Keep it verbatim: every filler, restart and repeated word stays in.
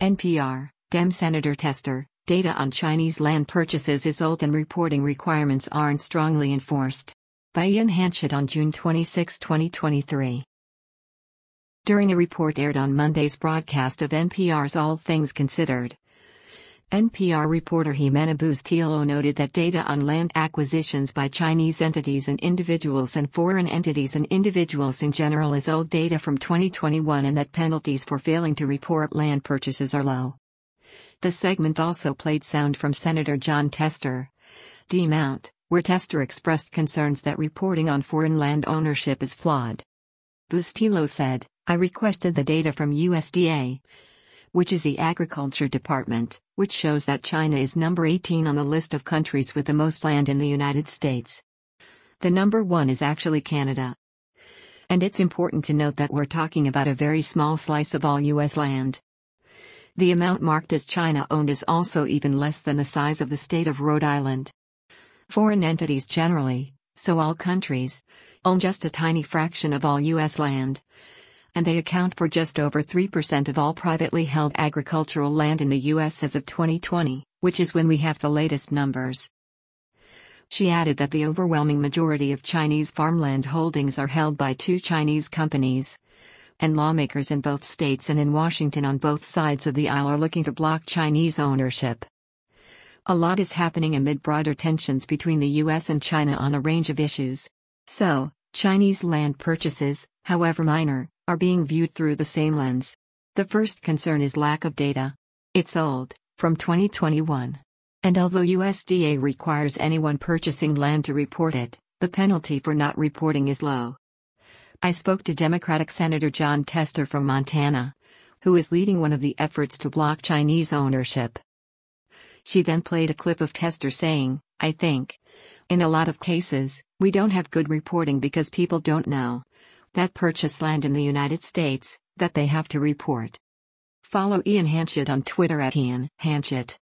N P R, Dem Senator Tester, data on Chinese land purchases is old and reporting requirements aren't strongly enforced. By Ian Hanchett on June twenty-sixth, twenty twenty-three. During a report aired on Monday's broadcast of N P R's All Things Considered, N P R reporter Jimena Bustillo noted that data on land acquisitions by Chinese entities and individuals and foreign entities and individuals in general is old data from twenty twenty-one and that penalties for failing to report land purchases are low. The segment also played sound from Senator Jon Tester, D. Mount, where Tester expressed concerns that reporting on foreign land ownership is flawed. Bustillo said, "I requested the data from U S D A, which is the Agriculture Department, which shows that China is number eighteen on the list of countries with the most land in the United States. The number one is actually Canada. And it's important to note that we're talking about a very small slice of all U S land. The amount marked as China-owned is also even less than the size of the state of Rhode Island. Foreign entities generally, so all countries, own just a tiny fraction of all U S land. And they account for just over three percent of all privately held agricultural land in the U S as of twenty twenty, which is when we have the latest numbers." She added that the overwhelming majority of Chinese farmland holdings are held by two Chinese companies, and lawmakers in both states and in Washington on both sides of the aisle are looking to block Chinese ownership. A lot is happening amid broader tensions between the U S and China on a range of issues. So, Chinese land purchases, however minor, are being viewed through the same lens. The first concern is lack of data. It's old, from twenty twenty-one. And although U S D A requires anyone purchasing land to report it, the penalty for not reporting is low. I spoke to Democratic Senator Jon Tester from Montana, who is leading one of the efforts to block Chinese ownership. She then played a clip of Tester saying, "I think, in a lot of cases, we don't have good reporting because people don't know that purchase land in the United States, that they have to report." Follow Ian Hanchett on Twitter at Ian Hanchett.